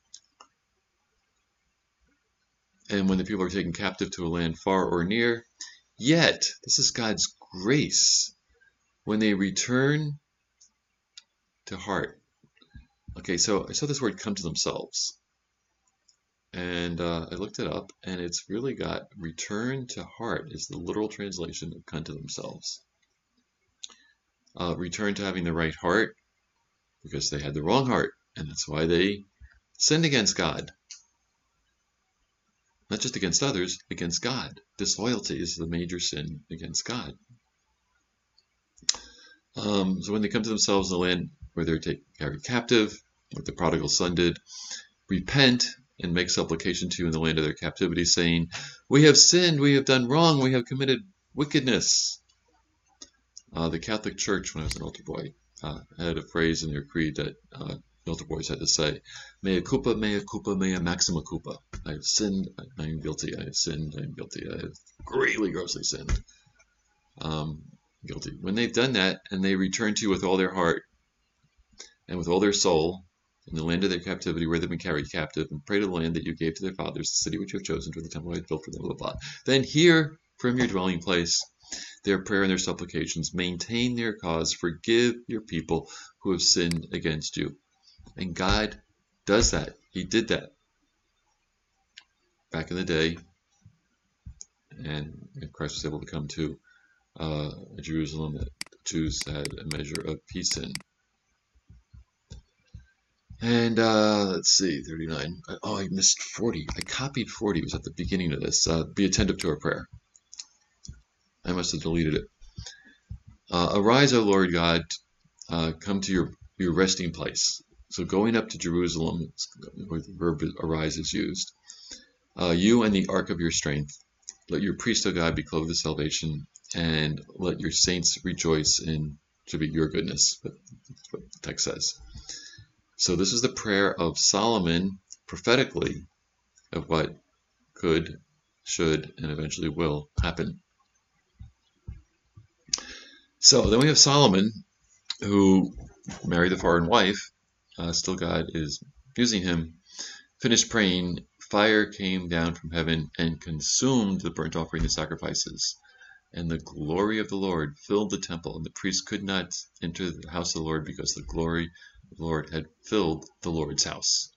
And when the people are taken captive to a land far or near, yet, this is God's grace, when they return to heart. Okay, so I saw this word come to themselves. And I looked it up, and it's really got return to heart is the literal translation of come to themselves. Return to having the right heart, because they had the wrong heart, and that's why they sinned against God. Not just against others, against God. Disloyalty is the major sin against God. So when they come to themselves in the land where they're carried captive, like the prodigal son did, repent and make supplication to you in the land of their captivity, saying, we have sinned, we have done wrong, we have committed wickedness. The Catholic Church, when I was an altar boy, had a phrase in their creed that the altar boys had to say, mea culpa, mea maxima culpa. I have sinned, I am guilty, I have sinned, I am guilty, I have greatly, grossly sinned. Guilty. When they've done that, and they return to you with all their heart and with all their soul, in the land of their captivity where they've been carried captive, and pray to the land that you gave to their fathers, the city which you have chosen, for the temple I have built for them, blah, blah, blah. Then hear from your dwelling place their prayer and their supplications. Maintain their cause. Forgive your people who have sinned against you. And God does that. He did that back in the day. And Christ was able to come to Jerusalem that the Jews had a measure of peace in. And let's see, 39. Oh, I missed 40. I copied 40. It was at the beginning of this. Be attentive to our prayer. I must have deleted it. Arise, O Lord God, come to your resting place. So going up to Jerusalem, where the verb arise is used. You and the ark of your strength. Let your priest, O God, be clothed with salvation, and let your saints rejoice in to be your goodness. That's what the text says. So this is the prayer of Solomon prophetically of what could, should, and eventually will happen. So then we have Solomon, who married a foreign wife. Still God is using him. Finished praying, fire came down from heaven and consumed the burnt offering and sacrifices. And the glory of the Lord filled the temple, and the priests could not enter the house of the Lord because the glory of the Lord had filled the Lord's house.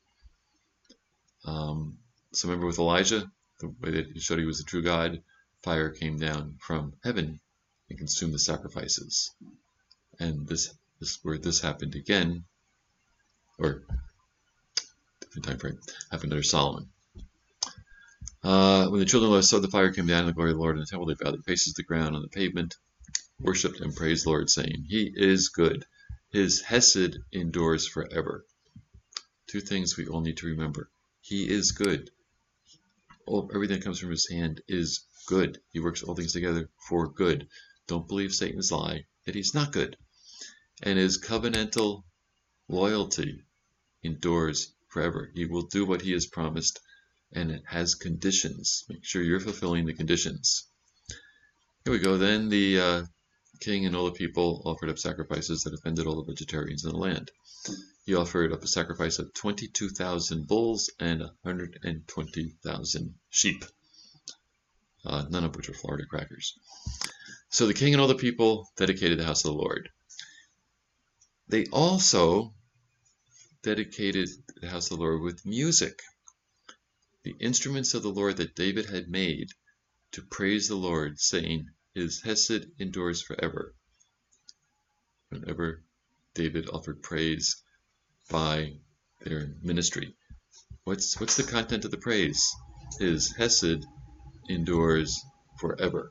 So remember with Elijah, the way that he showed he was the true God, fire came down from heaven and consumed the sacrifices. And this where this happened again, or different time frame, happened under Solomon. When the children of Allah saw the fire came down and the glory of the Lord in the temple, they bowed their faces to the ground on the pavement, worshipped and praised the Lord, saying, He is good. His hesed endures forever. Two things we all need to remember. He is good. Everything that comes from his hand is good. He works all things together for good. Don't believe Satan's lie that he's not good. And his covenantal loyalty endures forever. He will do what he has promised, and it has conditions. Make sure you're fulfilling the conditions. Here we go. Then the king and all the people offered up sacrifices that offended all the vegetarians in the land. He offered up a sacrifice of 22,000 bulls and 120,000 sheep, none of which were Florida crackers. So the king and all the people dedicated the house of the Lord. They also dedicated the house of the Lord with music. The instruments of the Lord that David had made to praise the Lord, saying, His hesed endures forever. Whenever David offered praise by their ministry, what's the content of the praise? His hesed endures forever.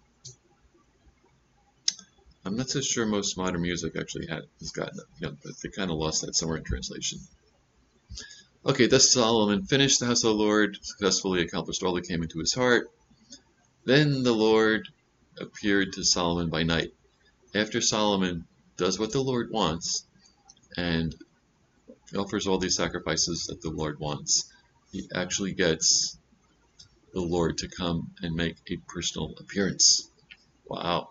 I'm not so sure most modern music actually has gotten it, but they kind of lost that somewhere in translation. Okay, thus Solomon finished the house of the Lord, successfully accomplished all that came into his heart. Then the Lord appeared to Solomon by night. After Solomon does what the Lord wants and offers all these sacrifices that the Lord wants, he actually gets the Lord to come and make a personal appearance. Wow.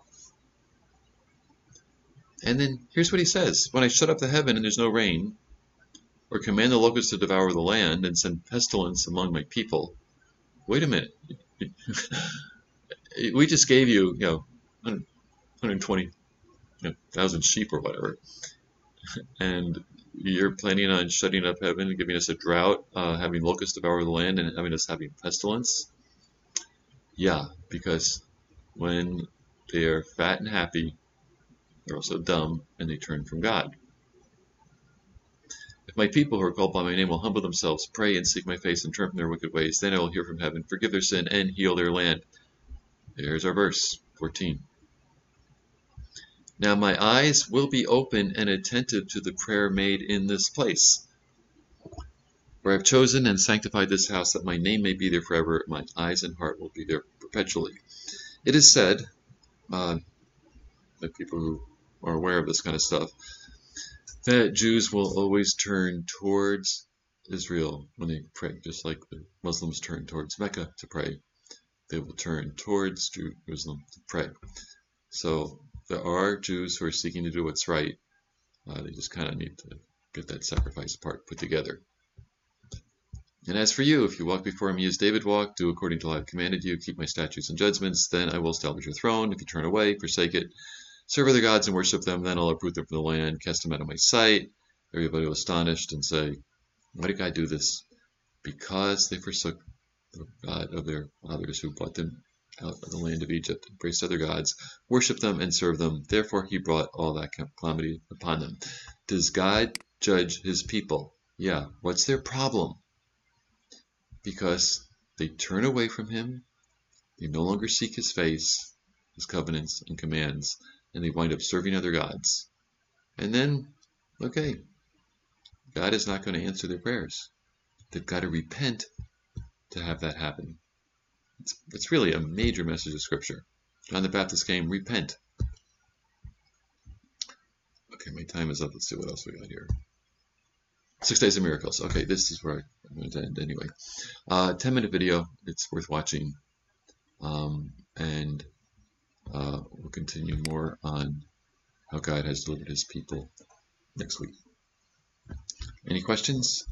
And then here's what he says. When I shut up the heaven and there's no rain, or command the locusts to devour the land and send pestilence among my people. Wait a minute. We just gave you, 120,000 sheep or whatever. And you're planning on shutting up heaven and giving us a drought, having locusts devour the land and having us having pestilence? Yeah, because when they are fat and happy, they're also dumb and they turn from God. If my people who are called by my name will humble themselves, pray and seek my face and turn from their wicked ways, then I will hear from heaven, forgive their sin, and heal their land. There's our verse, 14. Now my eyes will be open and attentive to the prayer made in this place, where I have chosen and sanctified this house, that my name may be there forever. My eyes and heart will be there perpetually. It is said, that people who are aware of this kind of stuff, that Jews will always turn towards Israel when they pray, just like the Muslims turn towards Mecca to pray. They will turn towards Jerusalem to pray. So there are Jews who are seeking to do what's right. They just kind of need to get that sacrifice part put together. And as for you, if you walk before me as David walked, do according to all I have commanded you, keep my statutes and judgments, then I will establish your throne. If you turn away, forsake it, serve other gods and worship them, then I'll uproot them from the land, cast them out of my sight. Everybody will astonish and say, why did God do this? Because they forsook the God of their fathers who brought them out of the land of Egypt, embraced other gods, worshipped them and served them. Therefore he brought all that calamity upon them. Does God judge his people? Yeah. What's their problem? Because they turn away from him, they no longer seek his face, his covenants and commands, and they wind up serving other gods. And then, okay, God is not going to answer their prayers. They've got to repent to have that happen. It's really a major message of Scripture. John the Baptist came, repent. Okay, my time is up. Let's see what else we got here. 6 Days of Miracles. Okay, this is where I'm going to end anyway. 10-minute video. It's worth watching. And we'll continue more on how God has delivered his people next week. Any questions?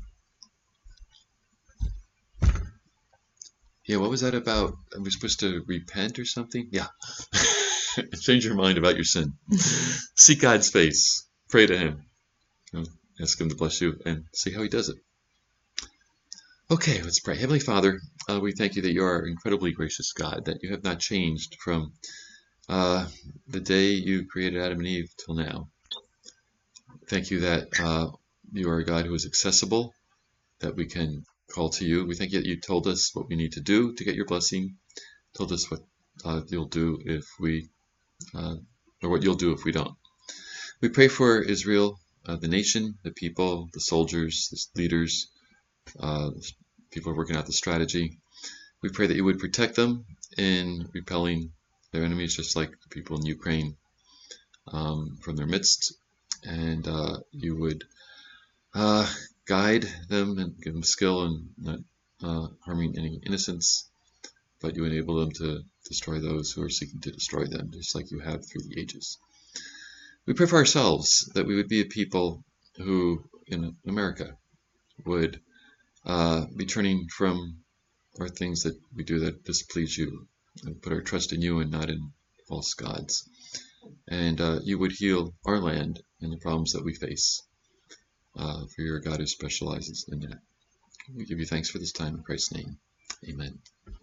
Yeah, what was that about? Are we supposed to repent or something? Yeah. Change your mind about your sin. Seek God's face. Pray to him. Ask him to bless you and see how he does it. Okay, let's pray. Heavenly Father, we thank you that you are incredibly gracious God, that you have not changed from the day you created Adam and Eve till now. Thank you that you are a God who is accessible, that we can call to you. We thank you that you told us what we need to do to get your blessing, told us what you'll do if we, or what you'll do if we don't. We pray for Israel, the nation, the people, the soldiers, the leaders, people working out the strategy. We pray that you would protect them in repelling their enemies, just like the people in Ukraine, from their midst, and you would guide them and give them skill in not harming any innocents, but you enable them to destroy those who are seeking to destroy them, just like you have through the ages. We pray for ourselves that we would be a people who, in America, would be turning from our things that we do that displease you, and put our trust in you and not in false gods. And you would heal our land and the problems that we face, for you're a God who specializes in that. We give you thanks for this time in Christ's name. Amen.